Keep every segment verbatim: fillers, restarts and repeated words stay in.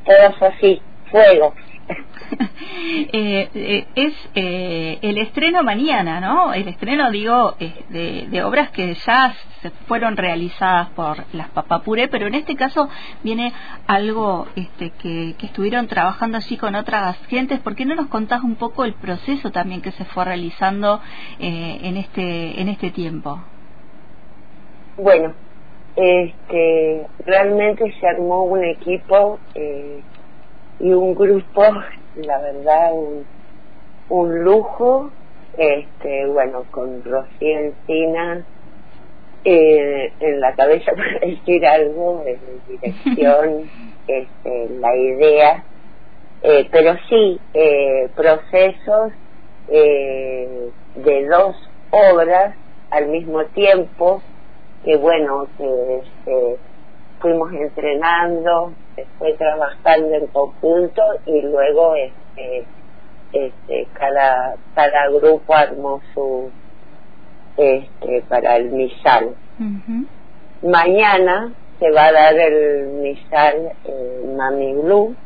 todos así, fuego. eh, eh, es eh, el estreno mañana, ¿no? El estreno, digo, eh, de, de obras que ya se fueron realizadas por las Papapuré, pero en este caso viene algo este, que, que estuvieron trabajando allí con otras gentes. ¿Por qué no nos contás un poco el proceso también que se fue realizando eh, en este en este tiempo? Bueno, este, realmente se armó un equipo eh, y un grupo, la verdad, un, un lujo, este, bueno, con Rocío Encina eh, en la cabeza, para decir algo, en dirección, este, la idea, eh, pero sí, eh, procesos eh, de dos obras al mismo tiempo, que bueno, que este, fuimos entrenando, se fue trabajando en conjunto y luego este, este, cada cada grupo armó su este para el misal. Uh-huh. Mañana se va a dar el misal eh, Mami Blue,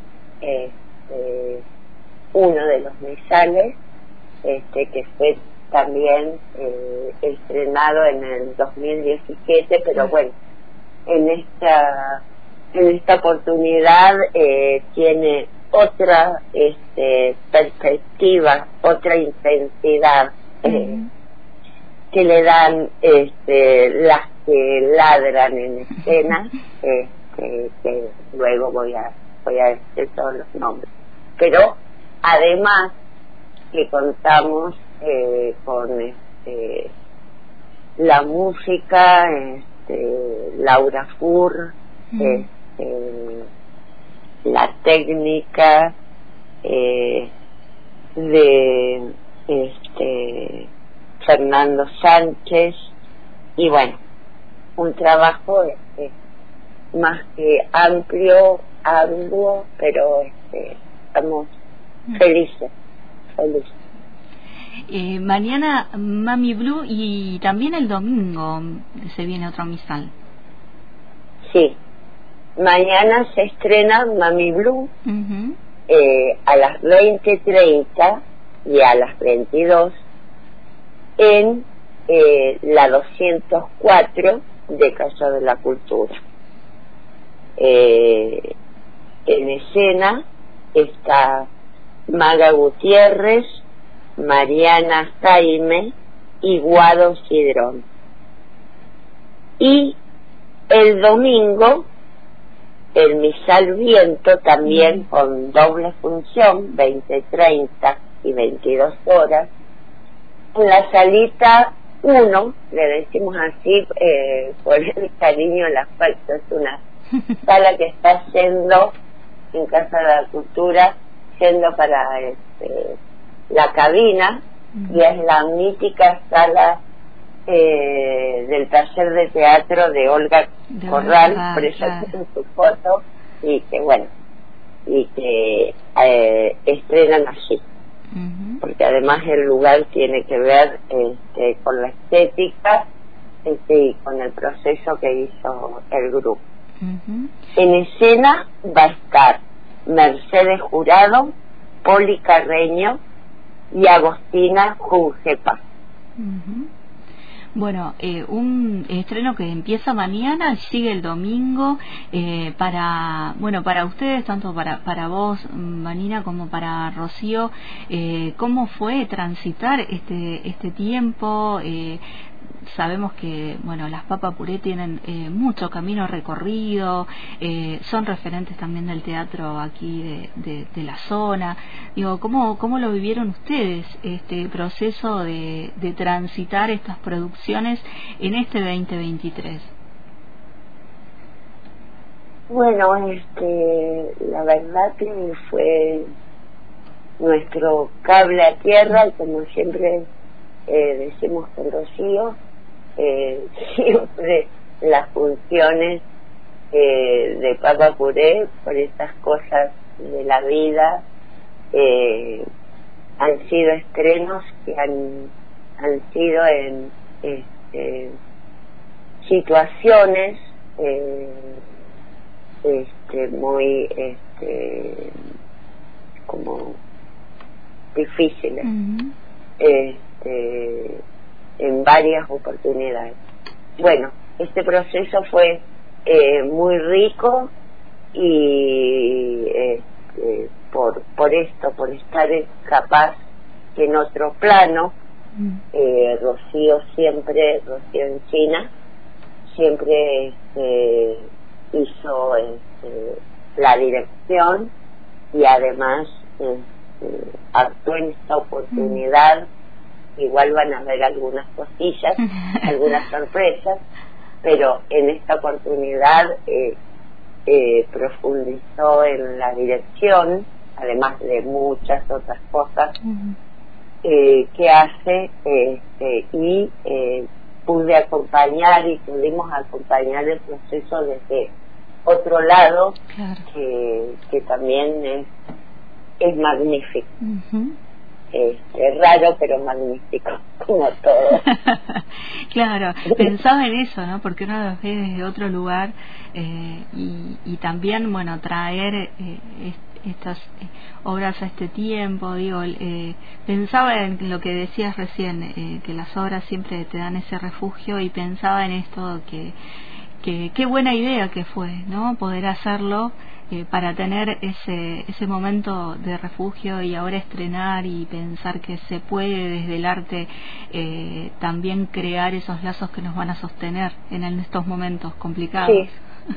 este, uno de los misales este que fue también eh, estrenado en el dos mil diecisiete, pero bueno, en esta en esta oportunidad eh, tiene otra este, perspectiva, otra intensidad eh, uh-huh. que le dan este, las que ladran en escena, este, que luego voy a voy a decir todos los nombres, pero además que contamos eh, con este, la música, este, Laura Fur, mm. este, la técnica eh, de este, Fernando Sánchez, y bueno, un trabajo este, más que amplio, arduo, pero este, estamos mm. felices. Eh, mañana Mami Blue y también el domingo se viene otro misal. Sí, mañana se estrena Mami Blue uh-huh. eh, a las veinte treinta y a las veintidós en eh, la doscientos cuatro de Casa de la Cultura. Eh, en escena está Maga Gutiérrez, Mariana Jaime y Guado Cidrón. Y el domingo, el Misal Viento, también con doble función, veinte treinta y veintidós horas, en la salita uno, le decimos así eh, por el cariño, el afecto, es una sala que está yendo en Casa de la Cultura, yendo para este, la cabina, uh-huh. y es la mítica sala eh, del taller de teatro de Olga de Corral, verdad, por eso claro. en su foto, y que bueno, y que eh, estrenan allí, uh-huh. porque además el lugar tiene que ver este, con la estética este, y con el proceso que hizo el grupo. Uh-huh. En escena va a estar Mercedes Jurado, Poli Carreño y Agostina Jungepa. Uh-huh. Bueno, eh, un estreno que empieza mañana, sigue el domingo, eh, para, bueno, para ustedes, tanto para para vos, Vanina, como para Rocío, eh, ¿cómo fue transitar este este tiempo? Eh, Sabemos que, bueno, las Papapuré tienen eh, mucho camino recorrido, eh, son referentes también del teatro aquí de, de, de la zona. Digo, ¿cómo, cómo lo vivieron ustedes, este proceso de, de transitar estas producciones en este veinte veintitrés? Bueno, este, la verdad que fue nuestro cable a tierra, y como siempre eh, decimos con Rocío, Eh, siempre las funciones eh, de Papapuré, por estas cosas de la vida, eh, han sido estrenos que han, han sido en este, situaciones eh, este, muy este, este, como difíciles, uh-huh. este, en varias oportunidades. Bueno, este proceso fue eh, muy rico y este, por por esto, por estar capaz que en otro plano, uh-huh. eh, Rocío siempre, Rocío en China, siempre este, hizo este, la dirección y además este, actuó en esta oportunidad. Igual van a ver algunas cosillas, algunas sorpresas, pero en esta oportunidad eh, eh, profundizó en la dirección, además de muchas otras cosas uh-huh. eh, que hace, este, y eh, pude acompañar y pudimos acompañar el proceso desde otro lado, claro. que, que también es, es magnífico. Uh-huh. Este, raro pero magnífico, como todo. Claro, pensaba en eso, ¿no? Porque uno los ve desde otro lugar eh, y, y también, bueno, traer eh, est- estas eh, obras a este tiempo, digo, eh, pensaba en lo que decías recién, eh, que las obras siempre te dan ese refugio, y pensaba en esto que que qué buena idea que fue, ¿no? Poder hacerlo eh, para tener ese ese momento de refugio, y ahora estrenar y pensar que se puede desde el arte eh, también crear esos lazos que nos van a sostener en, en estos momentos complicados. Sí,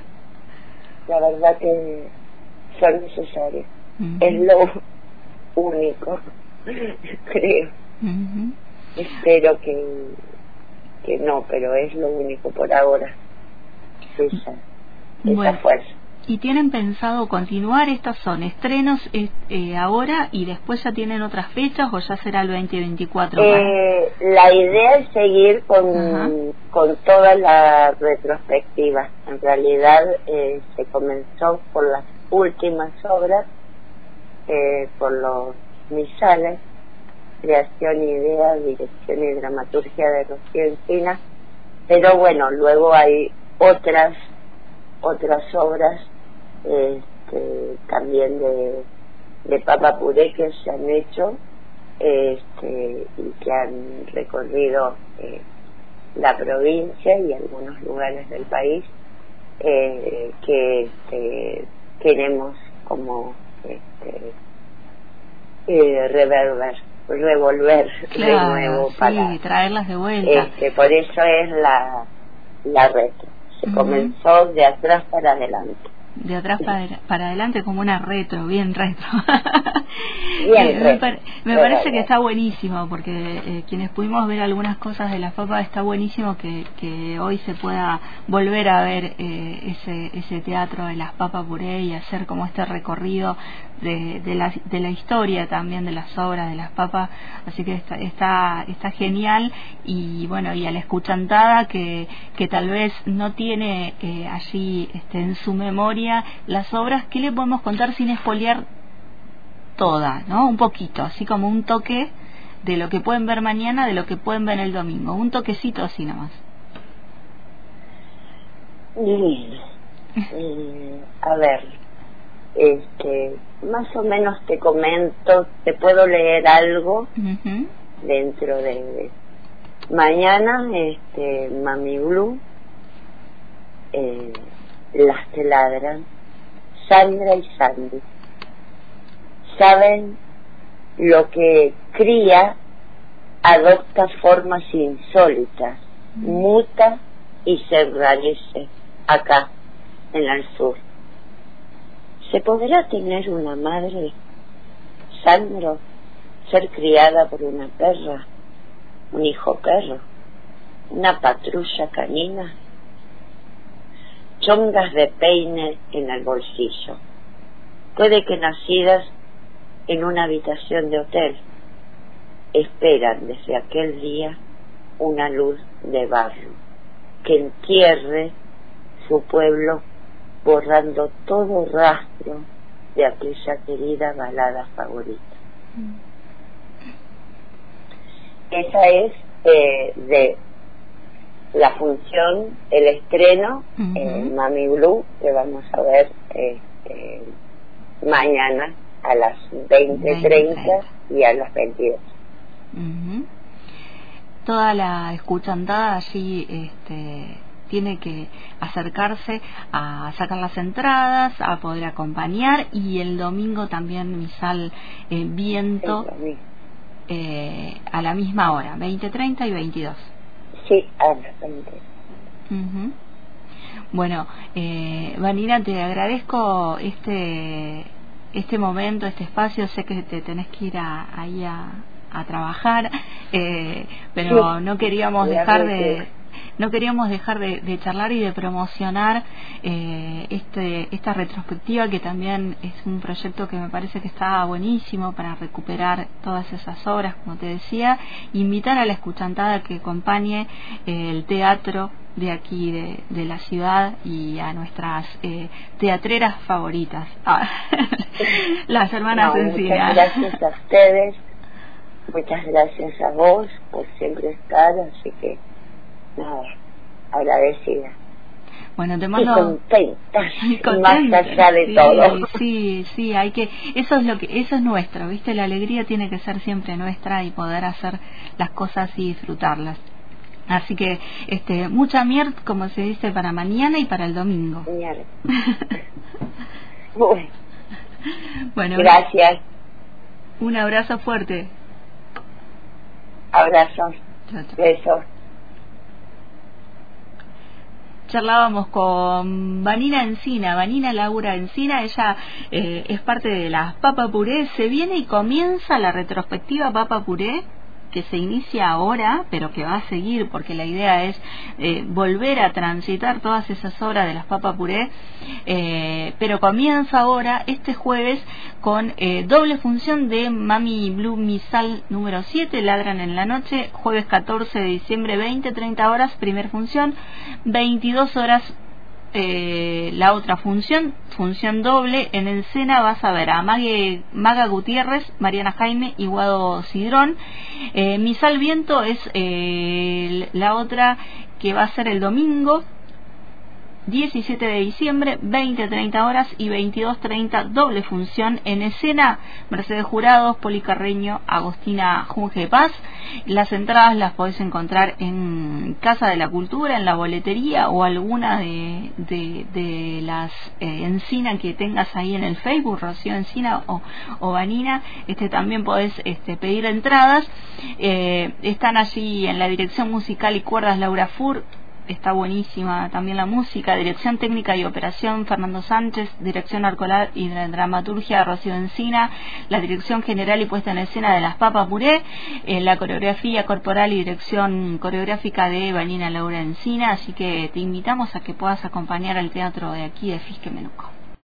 la verdad que son necesarios. Uh-huh. Es lo único, creo. Uh-huh. Espero que, que no, pero es lo único por ahora. Esa, esa bueno, fuerza. ¿Y tienen pensado continuar? ¿Estos son estrenos eh, ahora y después ya tienen otras fechas o ya será el veinte veinticuatro? Eh, la idea es seguir con, uh-huh. con todas las retrospectivas. En realidad eh, se comenzó por las últimas obras, eh, por los misales, creación, idea, dirección y dramaturgia de Rocío Encina, pero bueno, luego hay otras otras obras este, también de, de papa puré que se han hecho este, y que han recorrido eh, la provincia y algunos lugares del país, eh, que este, queremos como este, eh, reverber, revolver claro, de nuevo sí, para traerlas de vuelta. Este, por eso es la la retro. Se uh-huh. comenzó de atrás para adelante. De atrás sí. para, para adelante, como una retro, bien retro. Bien eh, retro. Me, par- me parece que está buenísimo, porque eh, quienes pudimos ver algunas cosas de las papas, está buenísimo que, que hoy se pueda volver a ver eh, ese ese teatro de las papas puré y hacer como este recorrido de, de, la, de la historia también de las obras de las papas. Así que está está, está genial. Y bueno, y a la escuchantada que, que tal vez no tiene eh, allí este, en su memoria las obras, ¿qué le podemos contar sin espolear toda, ¿no? Un poquito, así como un toque de lo que pueden ver mañana, de lo que pueden ver el domingo, un toquecito así nomás. Bien. eh, a ver, este, más o menos te comento, te puedo leer algo uh-huh. dentro de, de mañana, este, Mami Blue, eh, Las que ladran, Sandra y Sandy. Saben lo que cría, adopta formas insólitas, muta y se enrarece acá, en el sur. ¿Se podrá tener una madre, Sandro, ser criada por una perra, un hijo perro, una patrulla canina? Chongas de peine en el bolsillo, puede que nacidas en una habitación de hotel, esperan desde aquel día una luz de barro que entierre su pueblo, borrando todo rastro de aquella querida balada favorita. Mm. Esa es eh, de la función, el estreno, uh-huh. eh, Mami Blue, que vamos a ver este, mañana a las veinte treinta y a las veintidós. Uh-huh. Toda la escuchantada allí este, tiene que acercarse a sacar las entradas, a poder acompañar, y el domingo también Misal eh, Viento eh, a la misma hora, veinte treinta y veintidós. Sí, a las veinte. Uh-huh. Bueno, eh, Vanina, te agradezco este este momento, este espacio. Sé que te tenés que ir a, ahí a, a trabajar, eh, pero sí, no queríamos dejar de no queríamos dejar de, de charlar y de promocionar eh, este esta retrospectiva, que también es un proyecto que me parece que está buenísimo para recuperar todas esas obras, como te decía. Invitar a la escuchantada que acompañe eh, el teatro de aquí de, de la ciudad y a nuestras eh, teatreras favoritas, ah, las hermanas no, Encina. Muchas gracias a ustedes, muchas gracias a vos por siempre estar, así que nada, agradecida. Bueno, te mando y contentas, y contenta, más allá de sí, todo. Sí, sí, hay que, eso es lo que, eso es nuestro, ¿viste? La alegría tiene que ser siempre nuestra y poder hacer las cosas y disfrutarlas. Así que, este, mucha mierda, como se dice, para mañana y para el domingo. Mierda. Bueno, bueno, gracias. Un abrazo fuerte. Abrazos. Chao, chao. Besos. Charlábamos con Vanina Encina, Vanina Laura Encina. Ella eh, es parte de las Papa Puré. Se viene y comienza la retrospectiva Papa Puré, que se inicia ahora, pero que va a seguir, porque la idea es eh, volver a transitar todas esas obras de las Papa Puré, eh, pero comienza ahora este jueves con eh, doble función de Mami Blue Misal número siete, Ladran en la Noche, jueves catorce de diciembre, veinte treinta horas, primer función, veintidós horas Eh, la otra función, función doble. En escena vas a ver a Mague, Maga Gutiérrez, Mariana Jaime y Guado Cidrón. eh, Misal Viento es eh, la otra, que va a ser el domingo diecisiete de diciembre, veinte treinta horas y veintidós treinta, doble función. En escena, Mercedes Jurados, Poli Carreño, Agostina Junge Paz. Las entradas las podés encontrar en Casa de la Cultura, en la boletería, o alguna de, de, de las eh, Encina que tengas ahí en el Facebook, Rocío Encina o, o Vanina. Este, también podés este, pedir entradas. Eh, están allí en la dirección musical y cuerdas Laura Fur. Está buenísima también la música. Dirección técnica y operación Fernando Sánchez. Dirección arcolar y dramaturgia Rocío Encina. La dirección general y puesta en escena de las Papa Puré. eh, La coreografía corporal y dirección coreográfica de Vanina Laura Encina. Así que te invitamos a que puedas acompañar al teatro de aquí de Fisque Menuco.